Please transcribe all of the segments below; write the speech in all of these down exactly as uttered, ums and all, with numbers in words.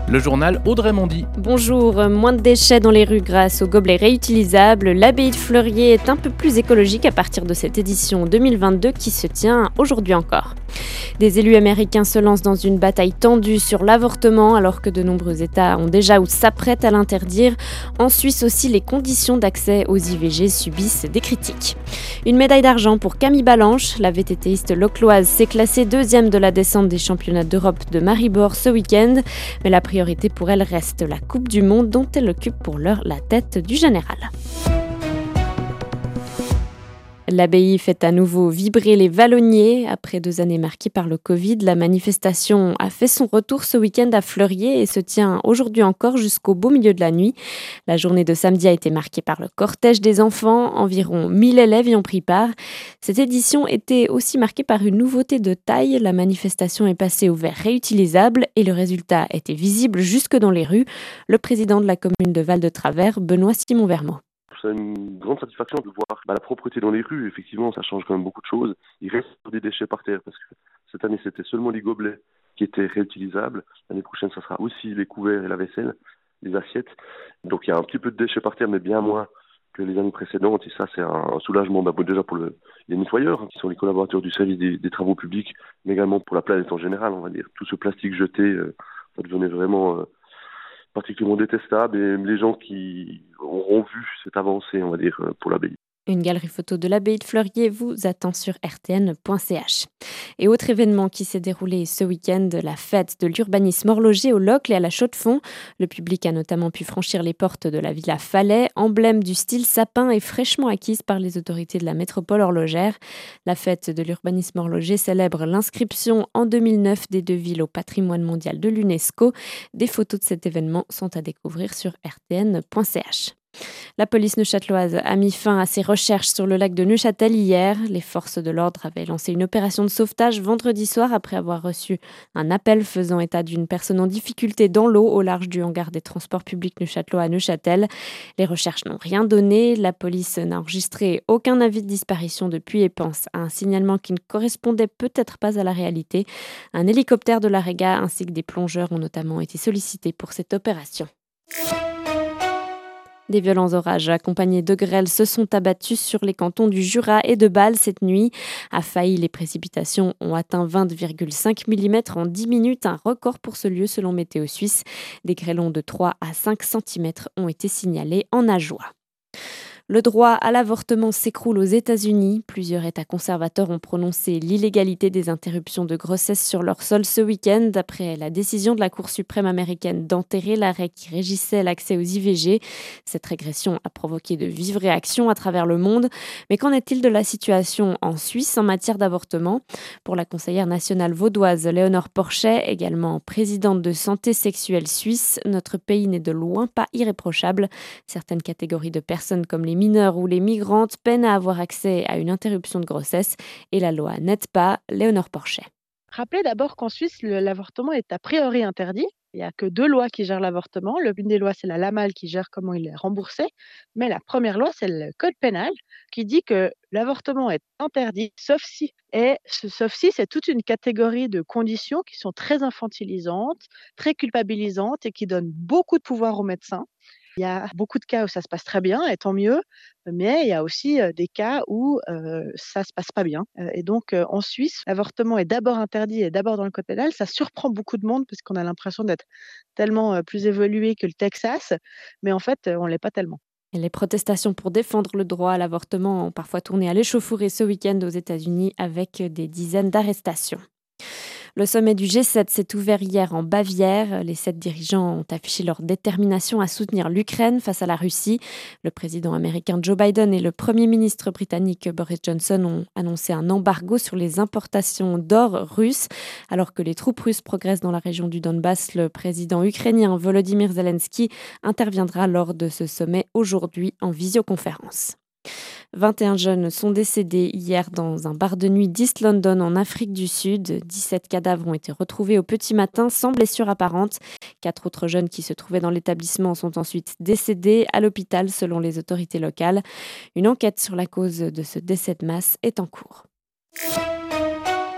Le journal Audrey Mondy. Bonjour, moins de déchets dans les rues grâce aux gobelets réutilisables. L'abbaye de Fleurier est un peu plus écologique à partir de cette édition deux mille vingt-deux qui se tient aujourd'hui encore. Des élus américains se lancent dans une bataille tendue sur l'avortement alors que de nombreux États ont déjà ou s'apprêtent à l'interdire. En Suisse aussi, les conditions d'accès aux I V G subissent des critiques. Une médaille d'argent pour Camille Balanche. La V T Tiste locloise s'est classée deuxième de la descente des championnats d'Europe de Maribor ce week-end. Mais la priorité pour elle reste la Coupe du Monde dont elle occupe pour l'heure la tête du général. L'abbaye fait à nouveau vibrer les vallonniers. Après deux années marquées par le Covid, la manifestation a fait son retour ce week-end à Fleurier et se tient aujourd'hui encore jusqu'au beau milieu de la nuit. La journée de samedi a été marquée par le cortège des enfants. Environ mille élèves y ont pris part. Cette édition était aussi marquée par une nouveauté de taille. La manifestation est passée au verre réutilisable et le résultat était visible jusque dans les rues. Le président de la commune de Val-de-Travers, Benoît Simon-Vermont. C'est une grande satisfaction de voir bah, la propreté dans les rues. Effectivement, ça change quand même beaucoup de choses. Il reste des déchets par terre parce que cette année, c'était seulement les gobelets qui étaient réutilisables. L'année prochaine, ça sera aussi les couverts et la vaisselle, les assiettes. Donc, il y a un petit peu de déchets par terre, mais bien moins que les années précédentes. Et ça, c'est un soulagement bah, déjà pour le, les nettoyeurs, hein, qui sont les collaborateurs du service des, des travaux publics, mais également pour la planète en général, on va dire. Tout ce plastique jeté, euh, ça devenait vraiment... Euh, particulièrement détestable et les gens qui auront vu cette avancée, on va dire, pour l'abbaye. Une galerie photo de l'abbaye de Fleurier vous attend sur r t n point c h. Et autre événement qui s'est déroulé ce week-end, la fête de l'urbanisme horloger au Locle et à la Chaux-de-Fonds. Le public a notamment pu franchir les portes de la Villa Falais, emblème du style sapin et fraîchement acquise par les autorités de la métropole horlogère. La fête de l'urbanisme horloger célèbre l'inscription en deux mille neuf des deux villes au patrimoine mondial de l'UNESCO. Des photos de cet événement sont à découvrir sur r t n point c h. La police neuchâteloise a mis fin à ses recherches sur le lac de Neuchâtel hier. Les forces de l'ordre avaient lancé une opération de sauvetage vendredi soir après avoir reçu un appel faisant état d'une personne en difficulté dans l'eau au large du hangar des transports publics neuchâtelois à Neuchâtel. Les recherches n'ont rien donné. La police n'a enregistré aucun avis de disparition depuis et pense à un signalement qui ne correspondait peut-être pas à la réalité. Un hélicoptère de la Réga ainsi que des plongeurs ont notamment été sollicités pour cette opération. Des violents orages accompagnés de grêle se sont abattus sur les cantons du Jura et de Bâle cette nuit. À Failly, les précipitations ont atteint vingt virgule cinq millimètres en dix minutes, un record pour ce lieu selon Météo Suisse. Des grêlons de trois à cinq centimètres ont été signalés en Ajoie. Le droit à l'avortement s'écroule aux États-Unis. Plusieurs États conservateurs ont prononcé l'illégalité des interruptions de grossesse sur leur sol ce week-end après la décision de la Cour suprême américaine d'enterrer l'arrêt qui régissait l'accès aux I V G. Cette régression a provoqué de vives réactions à travers le monde. Mais qu'en est-il de la situation en Suisse en matière d'avortement ? Pour la conseillère nationale vaudoise Léonore Porchet, également présidente de Santé sexuelle suisse, notre pays n'est de loin pas irréprochable. Certaines catégories de personnes comme les mineurs ou les migrantes peinent à avoir accès à une interruption de grossesse et la loi n'aide pas. Léonore Porchet. Rappelez d'abord qu'en Suisse, le- l'avortement est a priori interdit. Il n'y a que deux lois qui gèrent l'avortement. Le- L'une des lois, c'est la LAMAL qui gère comment il est remboursé. Mais la première loi, c'est le code pénal qui dit que l'avortement est interdit, sauf si. Et ce sauf si, c'est toute une catégorie de conditions qui sont très infantilisantes, très culpabilisantes et qui donnent beaucoup de pouvoir aux médecins. Il y a beaucoup de cas où ça se passe très bien et tant mieux, mais il y a aussi, heu, des cas où, heu, ça se passe pas bien, heu et donc heu, en Suisse, l'avortement est d'abord interdit et d'abord dans le code pénal. Ça surprend beaucoup de monde parce qu'on a l'impression d'être tellement, heu, plus évolué que le Texas, mais en fait, heu, on l'est pas tellement. Et les protestations pour défendre le droit à l'avortement ont parfois tourné à l'échauffourée ce week-end aux États-Unis avec des dizaines d'arrestations. Le sommet du G sept s'est ouvert hier en Bavière. Les sept dirigeants ont affiché leur détermination à soutenir l'Ukraine face à la Russie. Le président américain Joe Biden et le premier ministre britannique Boris Johnson ont annoncé un embargo sur les importations d'or russe. Alors que les troupes russes progressent dans la région du Donbass, le président ukrainien Volodymyr Zelensky interviendra lors de ce sommet aujourd'hui en visioconférence. vingt et un jeunes sont décédés hier dans un bar de nuit d'East London en Afrique du Sud. dix-sept cadavres ont été retrouvés au petit matin sans blessure apparente. Quatre autres jeunes qui se trouvaient dans l'établissement sont ensuite décédés à l'hôpital selon les autorités locales. Une enquête sur la cause de ce décès de masse est en cours.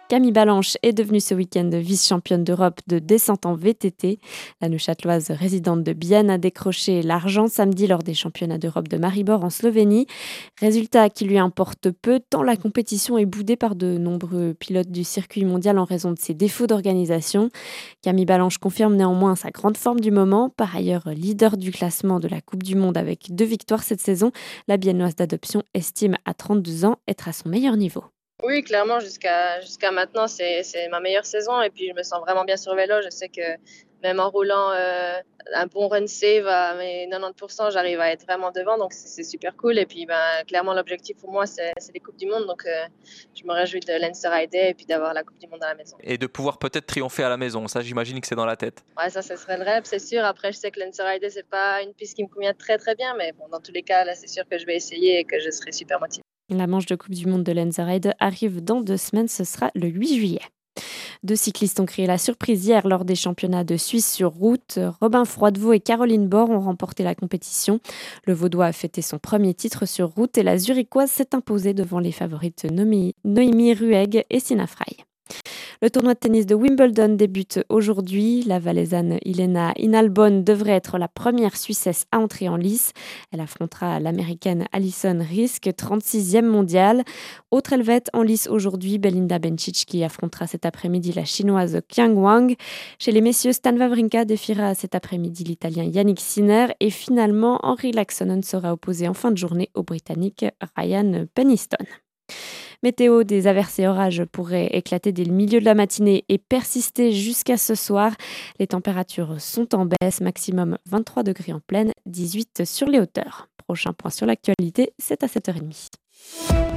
Camille Balanche est devenue ce week-end vice-championne d'Europe de descente en V T T. La Neuchâteloise résidente de Bienne a décroché l'argent samedi lors des championnats d'Europe de Maribor en Slovénie. Résultat qui lui importe peu tant la compétition est boudée par de nombreux pilotes du circuit mondial en raison de ses défauts d'organisation. Camille Balanche confirme néanmoins sa grande forme du moment. Par ailleurs, leader du classement de la Coupe du Monde avec deux victoires cette saison, la Biennoise d'adoption estime à trente-deux ans être à son meilleur niveau. Oui, clairement, jusqu'à jusqu'à maintenant, c'est, c'est ma meilleure saison et puis je me sens vraiment bien sur vélo. Je sais que même en roulant euh, un bon run save à mes quatre-vingt-dix pour cent, j'arrive à être vraiment devant, donc c'est, c'est super cool. Et puis, ben, clairement, l'objectif pour moi, c'est, c'est les Coupes du Monde, donc euh, je me réjouis de Lenzerheide et puis d'avoir la Coupe du Monde à la maison. Et de pouvoir peut-être triompher à la maison, ça j'imagine que c'est dans la tête. Ouais, ça, ce serait le rêve, c'est sûr. Après, je sais que Lenzerheide, c'est pas une piste qui me convient très très bien, mais bon, dans tous les cas, là, c'est sûr que je vais essayer et que je serai super motivée. La manche de Coupe du Monde de Lenzerheide arrive dans deux semaines, ce sera le huit juillet. Deux cyclistes ont créé la surprise hier lors des championnats de Suisse sur route. Robin Froidevaux et Caroline Bord ont remporté la compétition. Le Vaudois a fêté son premier titre sur route et la Zurichoise s'est imposée devant les favorites Noémie Ruegg et Sina Frey. Le tournoi de tennis de Wimbledon débute aujourd'hui. La Valaisanne Ilena Inalbon devrait être la première Suissesse à entrer en lice. Elle affrontera l'Américaine Alison Riske, trente-sixième mondiale. Autre Helvète en lice aujourd'hui, Belinda Bencic qui affrontera cet après-midi la Chinoise Qiang Wang. Chez les messieurs, Stan Wawrinka défiera cet après-midi l'Italien Yannick Sinner. Et finalement, Henri Laaksonen sera opposé en fin de journée au Britannique Ryan Peniston. Météo, des averses et orages pourraient éclater dès le milieu de la matinée et persister jusqu'à ce soir. Les températures sont en baisse, maximum vingt-trois degrés en plaine, dix-huit sur les hauteurs. Prochain point sur l'actualité, c'est à sept heures trente.